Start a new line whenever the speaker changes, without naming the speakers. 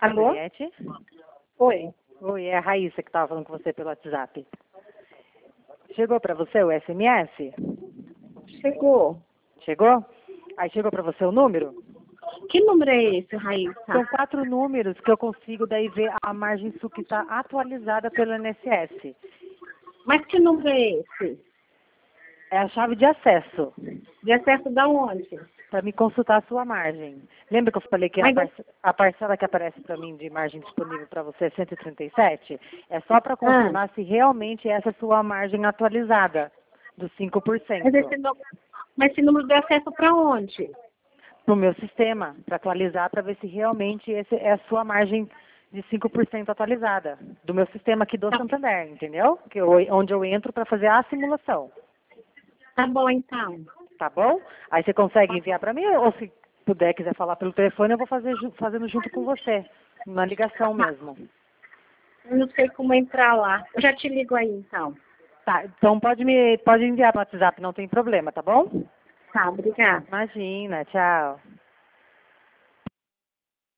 Alô?
Mariette?
Oi.
Oi, é a Raíssa que estava falando com você pelo WhatsApp. Chegou para você o SMS?
Chegou.
Chegou? Aí chegou para você o número?
Que número é esse, Raíssa?
São 4 números que eu consigo daí ver a margem sul que está atualizada pelo INSS.
Mas que número é esse?
É a chave de acesso
De acesso da onde?
para me consultar a sua margem. Lembra que eu falei que a parcela que aparece para mim de margem disponível para você é 137? É só para confirmar se realmente essa é a sua margem atualizada, dos 5%.
Mas esse número de acesso para onde?
No meu sistema, para atualizar, para ver se realmente essa é a sua margem de 5% atualizada. Do meu sistema aqui do Santander, entendeu? Onde eu entro para fazer a simulação.
Tá bom, então.
Tá bom? Aí você consegue enviar para mim, ou se puder, quiser falar pelo telefone, eu vou fazendo junto com você, na ligação mesmo.
Eu não sei como entrar lá. Eu já te ligo aí, então.
Tá, então pode enviar para o WhatsApp, não tem problema, tá bom?
Tá, obrigada.
Imagina, tchau.